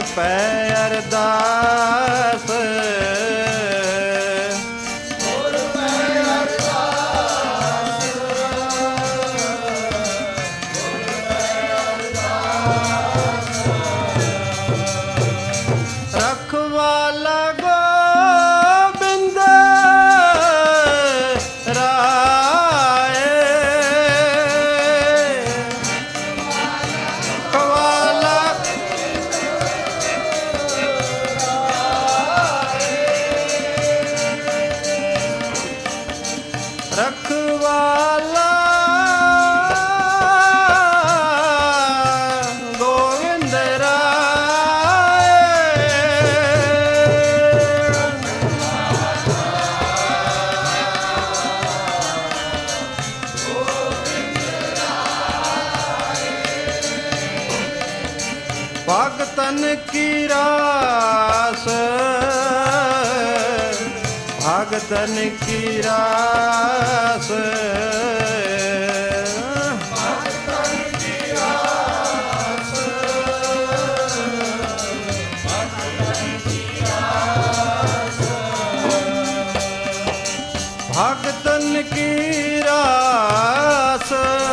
पै अरदास रखवाला गोबिंद राय रखवाला गोविंद राय भगतन की रास भगतन की रास भगतन की रास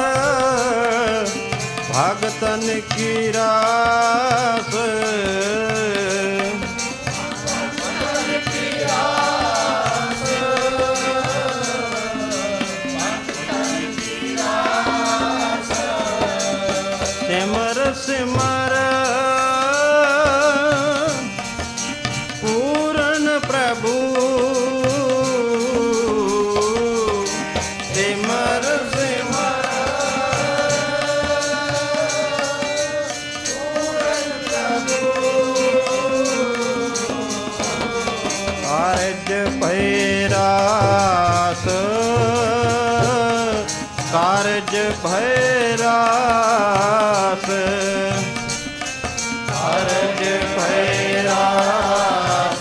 भगतन की रास सिमर सिमर पूर्ण प्रभु सिमर सिमर पूर्ण प्रभु कारज भैरास कारज भैरास कारज भैरास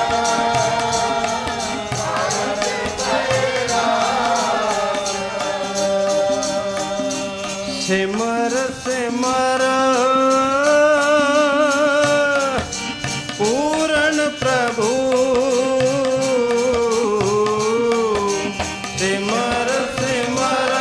सिमर सिमर पूर्ण प्रभु सिमर सिमर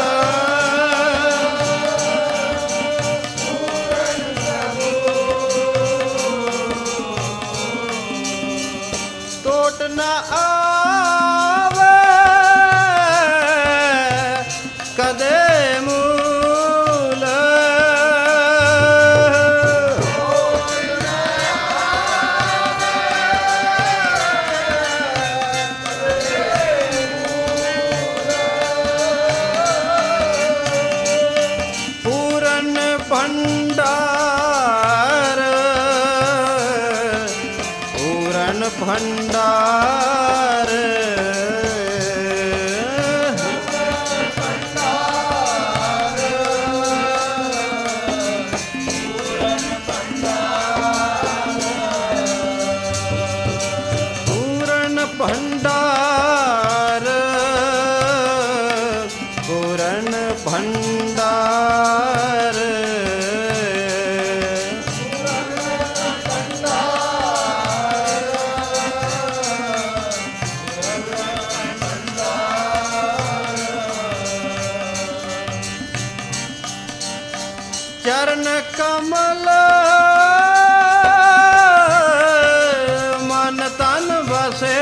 टोट न आवे कदे मूल पूरन भंडार पूरन भंडार पूरन भंडार पूरन भंडार चरण कमल मन तन बसे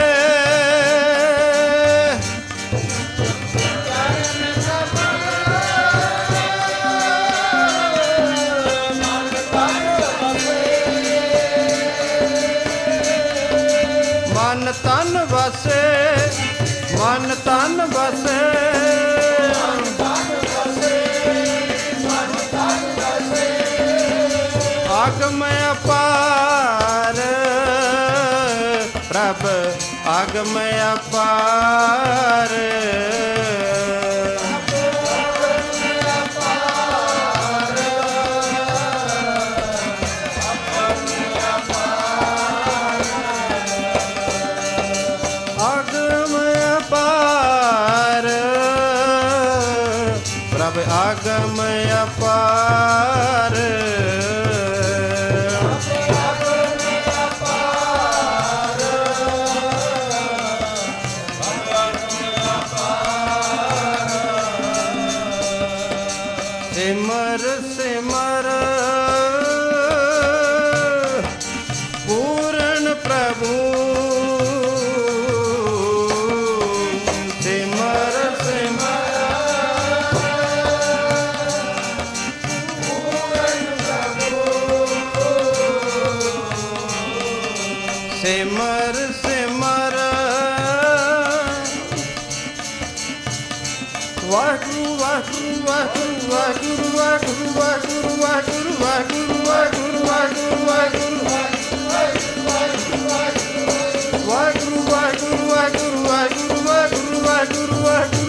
मन तन बसे मन तन बसे आगमय अपार प्रभ आगमय अपार आगमय अपार प्रभ आगमय अपार ਸਿਮਰ ਸਿਮਰ ਵਾਹਿਗੁਰੂ ਵਾਹਿਗੁਰੂ ਵਾਹਿਗੁਰੂ ਵਾਹਿਗੁਰੂ ਵਾਹਿਗੁਰੂ ਵਾਹਿਗੁਰੂ ਵਾਹਿਗੁਰੂ ਵਾਹਿਗੁਰੂ ਵਾਹਿਗੁਰੂ ਵਾਹਿਗੁਰੂ ਵਾਹਿਗੁਰੂ ਵਾਹਿਗੁਰੂ ਵਾਹਿਗੁਰੂ ਵਾਹਿਗੁਰੂ ਵਾਹਿਗੁਰੂ ਵਾਹਿਗੁਰੂ ਵਾਹਿਗੁਰੂ ਵਾਹਿਗੁਰੂ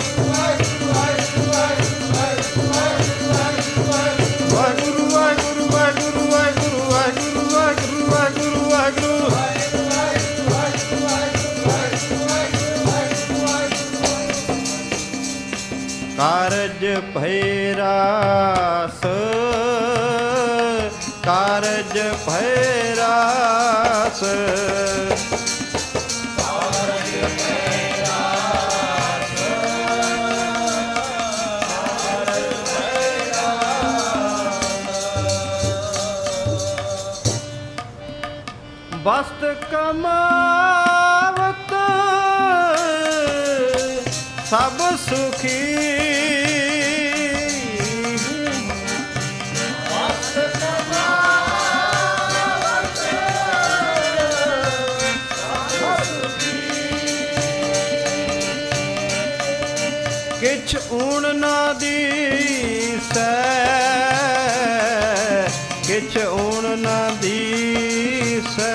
ਕਾਰਜ ਭੈ ਰਾਸ ਕਾਰਜ ਭੈ ਰਾਸ ਵਸਤ ਕਮਾਵਤ ਸਭ ਸੁਖੀ ਵਸਤ ਕਮਾਵਤ ਸਭ ਸੁਖੀ ਕਿਛ ਊਣ ਨਾ ਦੀਸੈ ਕਿਛ ਊਣ ਨਾ ਦੀਸੈ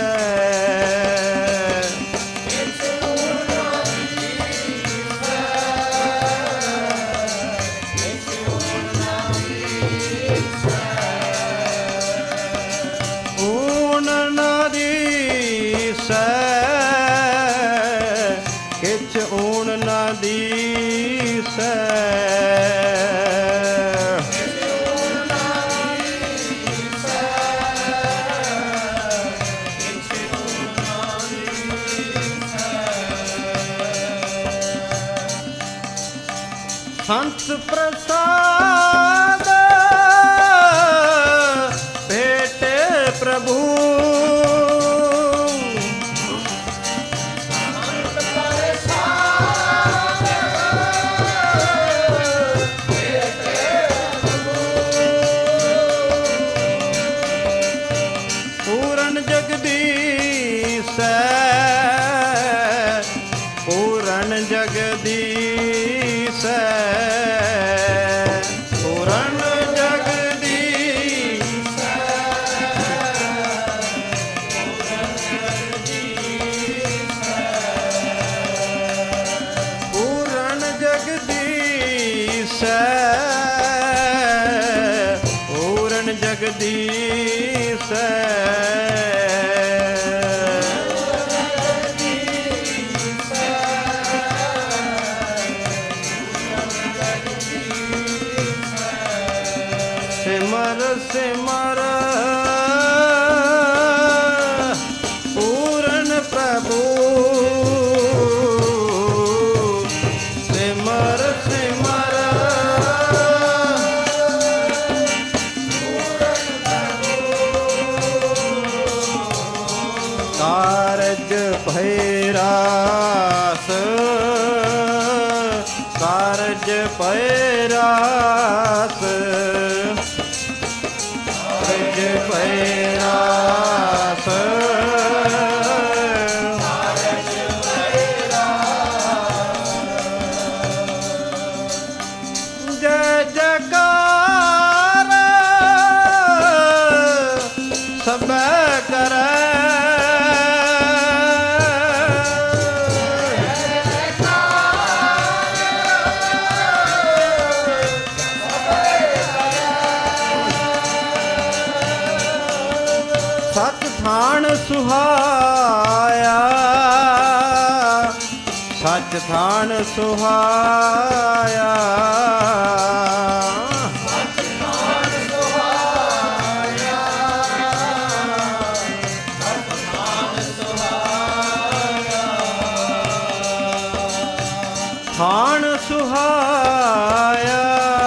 ਕਿਛ ਊਣ ਨਾ ਦੀਸੈ ਸੰਤ ਪ੍ਰਸਾਦ ਭੇਟੇ ਪ੍ਰਭੂ ਪੂਰਨ ਜਗਦੀਸੈ ਪੂਰਨ ਜਗਦੀਸੈ ਪੂਰਨ ਜਗਦੀਸੈ ਪੂਰਨ ਜਗਦੀਸੈ ਪੂਰਨ ਜਗਦੀਸੈ ਸਿਮਰ ਸਿਮਰ ਪੂਰਨ ਪ੍ਰਭੂ ਸਿਮਰ ਸਿਮਰ ਕਾਰਜ ਭੈ ਰਾਸ ਕਾਰਜ ਭੈ ਰਾਸ ਕਾਰਜ ਭੈ ਰਾਸ ਕਾਰਜ ਭੈ ਰਾਸ ਜੈ ਜੈਕਾਰ ਸਭੈ ਕਰੈ ਸਚ ਥਾਨ ਸੁਹਾਇਆ ਸਚ ਥਾਨ ਸੁਹਾਇਆ ਸਚ ਥਾਨ ਸੁਹਾਇਆ ਸਚ ਥਾਨ ਸੁਹਾਇਆ ਥਾਨ ਸੁਹਾਇਆ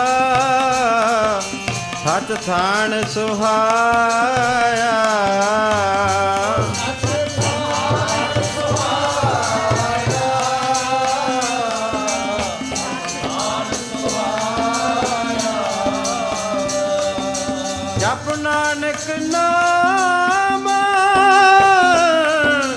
ਸਚ ਥਾਨ ਸੁਹਾਇਆ ਜਪ ਨਾਨਕ ਨਾਮ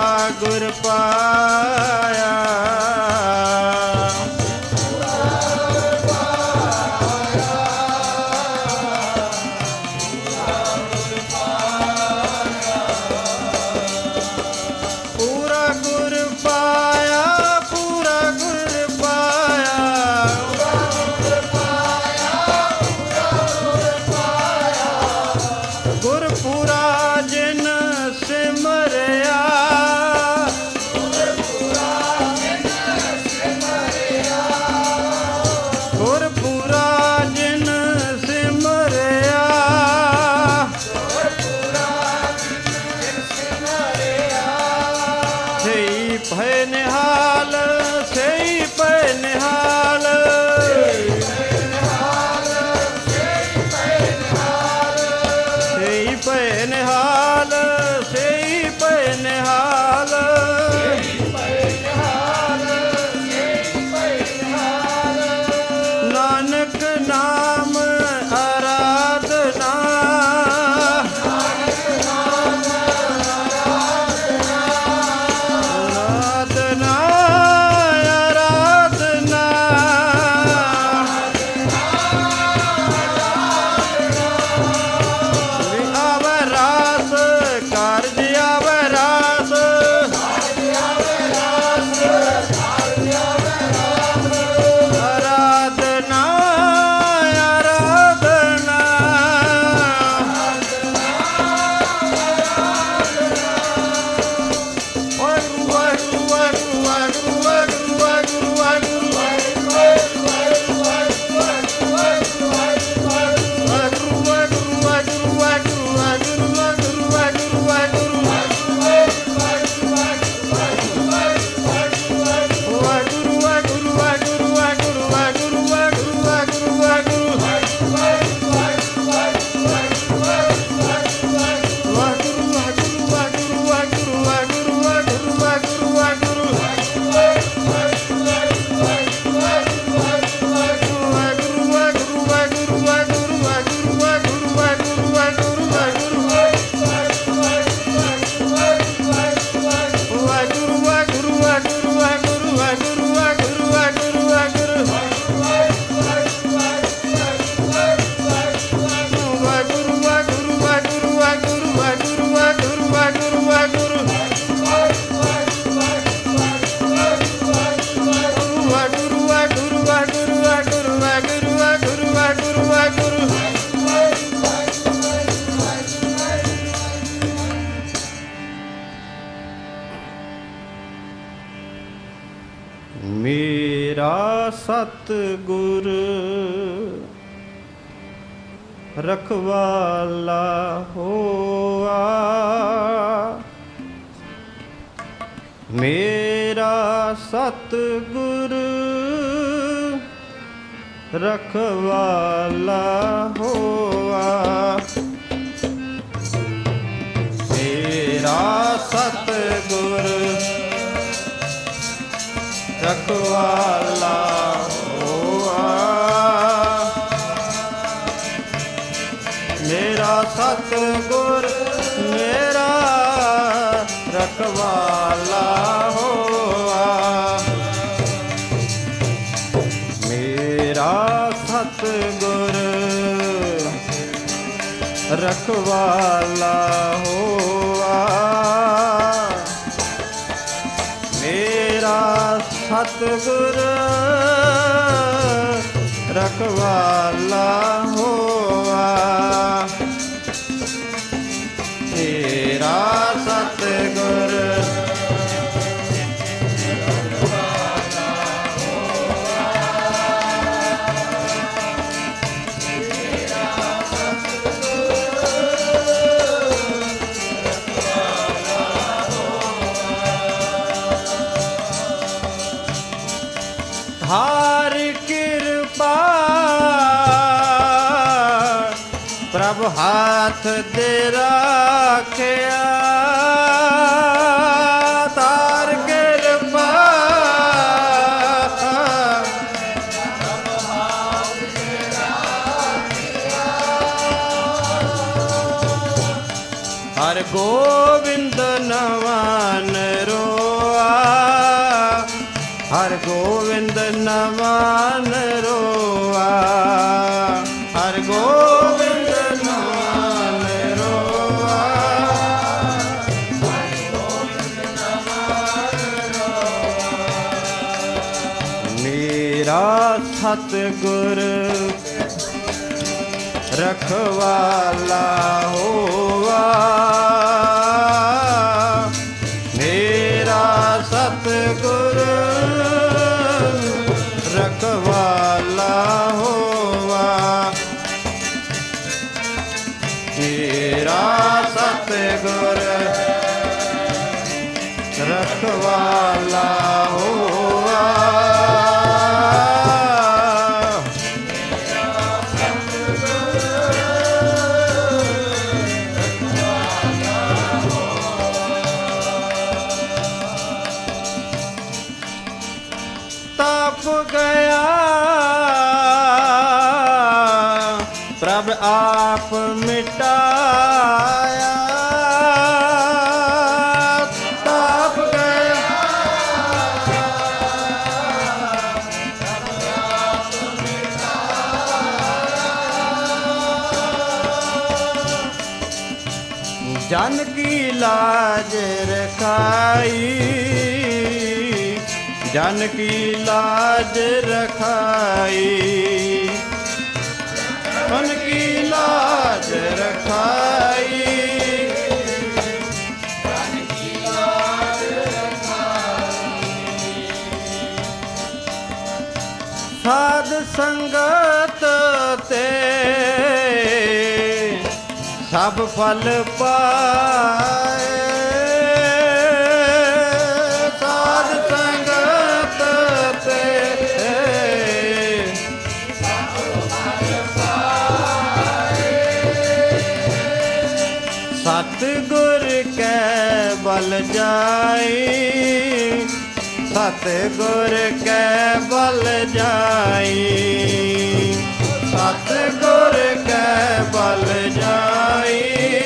ਗੁਰ ਪਾਇਆ। ਪੂਰਾ ਗੁਰ ਪਾਇਆ, ਪੂਰਾ ਗੁਰ ਪਾਇਆ, ਗੁਰ ਪੂਰਾ ਜਿਨ ਸਿਮਰਿਆ, ਗੁਰ ਪੂਰਾ ਜਿਨ ਸਿਮਰਿਆ, ਸਈ ਭੈ ਨਿਹਾਲ, ਸਈ ਭੈ ਨਿਹਾਲ, ਸਈ ਭੈ ਨਿਹਾਲ, ਸਈ ਭੈ ਨਿਹਾਲ, ਨਾਨਕ ਨਾਮ ਆਰਾਧਨਾ, ਆਰਾਧਨਾ, ਆਰਾਧਨਾ, ਆਵੈ ਰਾਸ ਕਾਰਜ ਆਵੈ ਰਾਸ, ਆਰਾਧਨਾ, ਆਰਾਧਨਾ, ਵਾਹਿਗੁਰੂ ਵਾਹਿਗੁਰੂ ਵਾਹਿਗੁਰੂ ਵਾਹਿਗੁਰੂ ਵਾਹਿਗੁਰੂ ਵਾਹਿਗੁਰੂ ਮੇਰਾ ਸਤਿਗੁਰ ਰਖਵਾਲਾ ਹੋਆ, ਮੇਰਾ ਸਤਿਗੁਰ ਰਖਵਾਲਾ ਹੋਆ, ਮੇਰਾ ਸਤਿਗੁਰ ਰਖਵਾਲਾ ਹੋਆ, ਮੇਰਾ ਸਤਿਗੁਰ ਮੇਰਾ ਰਖਵਾਲਾ ਹੋਆ, ਮੇਰਾ ਸਤਿਗੁਰ ਰਖਵਾਲਾ ਹੋਆ, ਮੇਰਾ ਸਤਿਗੁਰ ਰਖਵਾਲਾ ਹੋਆ, ਮੇਰਾ ਸਤਿਗੁਰ ਰਖਵਾਲਾ ਹੋਆ, ਮੇਰਾ ਸਤਿਗੁਰ ਰਖਵਾਲਾ ਹੋਆ। ਹਾਰ ਕਿਰਪਾ ਪ੍ਰਭ ਹਾਥ ਦੇ ਰਾਖਿਆ, ਤਾਰ ਕਿਰਪਾ ਪ੍ਰਭ ਹਾਥ ਦੇ ਰਾਖਿਆ, ਹਰ ਗੋਬਿੰਦ ਨਵਾਨ ਹਰ ਗੋਵਿੰਦ ਨ ਮਨ ਰੋਆ, ਹਰ ਗੋਬਿੰਦ ਨ ਮਨ ਰੋਆ, ਹਰ ਗੋਬਿੰਦ ਨ ਮਨ ਰੋਆ। ਮੇਰਾ ਸਤਿਗੁਰ ਰਖਵਾਲਾ ਹੋਵਾ, ਮੇਰਾ ਸਤਿਗੁਰ ਰਖਵਾਲਾ ਹੋਵਾ, ਮੇਰਾ ਸਤਿਗੁਰ ਰਖਵਾਲਾ ਹੋਵਾ। ਗਇਆ ਪ੍ਰਭ ਆਪ ਮਿਟਾਇਆ, ਤਾਪ ਗਿਆ ਪ੍ਰਭ ਆਪ ਮਿਟਾਇਆ। ਜਨ ਕੀ ਲਾਜ ਰਖਾਈ, ਜਨ ਕੀ ਲਾਜ ਰਖਾਈ, ਜਨ ਕੀ ਲਾਜ ਰਖਾਈ, ਜਨ ਕੀ ਲਾਜ ਰਖਾਈ। ਸਾਧ ਸੰਗਤ ਤੇ ਸਭ ਫਲ ਪਾਏ, ਸਤਿਗੁਰ ਕੈ ਬਲ ਜਾਈ, ਸਤਿਗੁਰ ਕੈ ਬਲ ਜਾਈ, ਸਤਿਗੁਰ ਕੈ ਬਲ ਜਾਈ,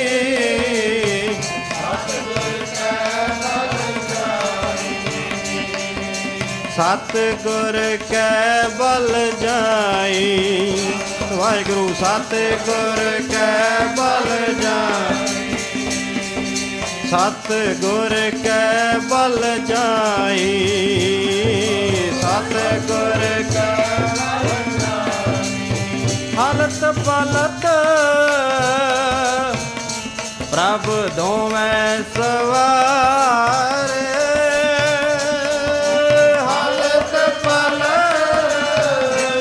ਸਤਿਗੁਰ ਕੈ ਬਲ ਜਾਈ, ਸਤਿਗੁਰ ਕੈ ਬਲ ਜਾਈ। ਵਾਹਿਗੁਰੂ ਸਤਿਗੁਰ ਕੈ ਬਲ ਜਾਈ, ਸਤਿਗੁਰ ਕੈ ਬਲ ਜਾਈ, ਸਤਿਗੁਰ ਕੈ ਬਲ ਜਾਈ। ਹਲਤ ਪਲਤ ਪ੍ਰਭ ਦੋਵੇਂ ਸਵਾਰੇ, ਹਲਤ ਪਲਤ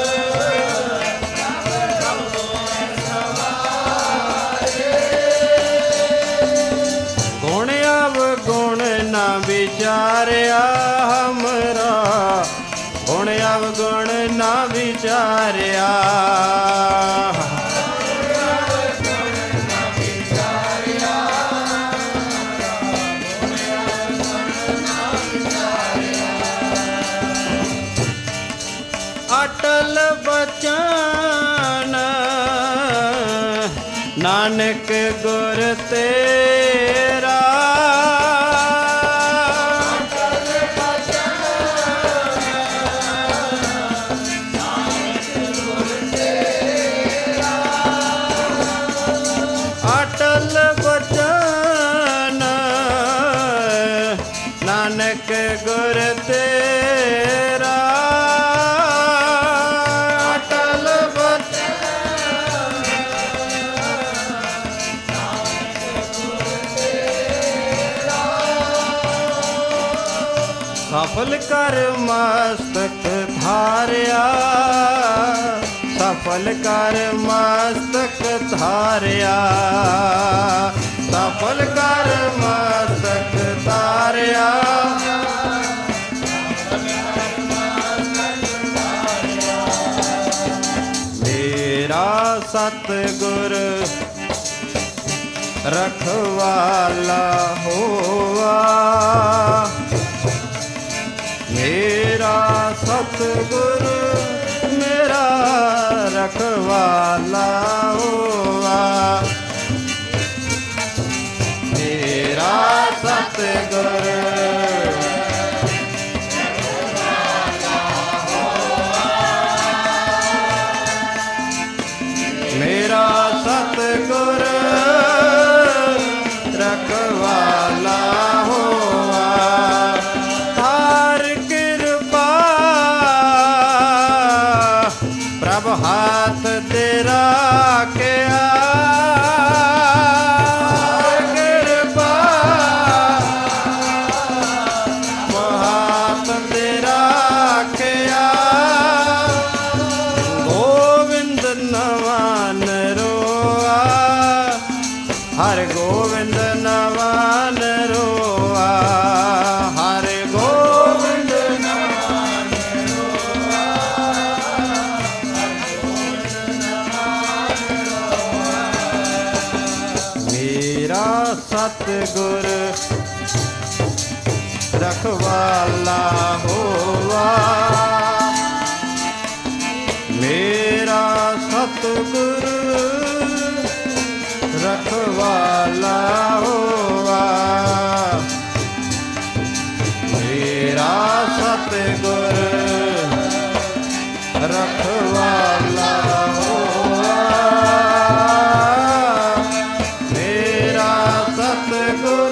ਪ੍ਰਭ ਦੋਵੇਂ ਸਵਾਰੇ। ਗੁਣ ਅਵਗੁਣ ਨਾ ਵਿਚਾਰਿਆ ਹਮਰਾ, ਗੁਣ ਅਵਗੁਣ ਨਾ ਵਿਚਾਰਿਆ, ਅਟਲ ਬਚਨ ਨਾਨਕ ਗੁਰ ਤੇਰਾ, ਅਟਲ ਬਚਨ ਨਾਨਕ ਗੁਰ ਤੇਰਾ, ਅਟਲ ਬਚਨ ਨਾਨਕ ਗੁਰ ਤੇਰਾ, ਸਫਲ ਕਰ ਮਸਤਕ ਧਾਰਿਆ, ਸਫਲ ਕਰ ਮਸਤਕ ਧਾਰਿਆ, ਸਫਲ ਕਰ ਮਸਤਕ ਧਾਰਿਆ, ਮੇਰਾ ਸਤਿਗੁਰ ਰਖਵਾਲਾ ਹੋਆ, ਮੇਰਾ ਸਤਿਗੁਰ ਮੇਰਾ ਰਖਵਾਲਾ ਹੋਆ, ਮੇਰਾ ਸਤਿਗੁਰ ਸਤਿਗੁਰ ਰਖਵਾਲਾ ਹੋਵਾ, ਮੇਰਾ ਸਤਿਗੁਰ ਰਖਵਾਲਾ ਹੋਵਾ, ਮੇਰਾ ਸਤਿਗੁਰ ਰਖਵਾਲਾ ਹੋਵਾ, ਮੇਰਾ ਸਤਿਗੁਰ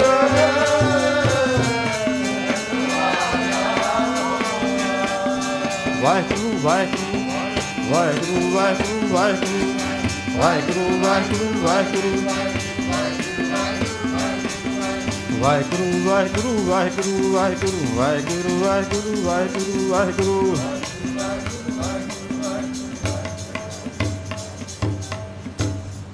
ਵਾਹਿਗੁਰੂ ਵਾਹਿਗੁਰੂ ਵਾਹਿਗੁਰੂ ਵਾਹਿਗੁਰੂ ਵਾਹਿਗੁਰੂ ਵਾਹਿਗੁਰੂ ਵਾਹਿਗੁਰੂ ਵਾਹਿਗੁਰੂ ਵਾਹਿਗੁਰੂ ਵਾਹਿਗੁਰੂ ਵਾਹਿਗੁਰੂ ਵਾਹਿਗੁਰੂ ਵਾਹਿਗੁਰੂ ਵਾਹਿਗੁਰੂ ਵਾਹਿਗੁਰੂ ਵਾਹਿਗੁਰੂ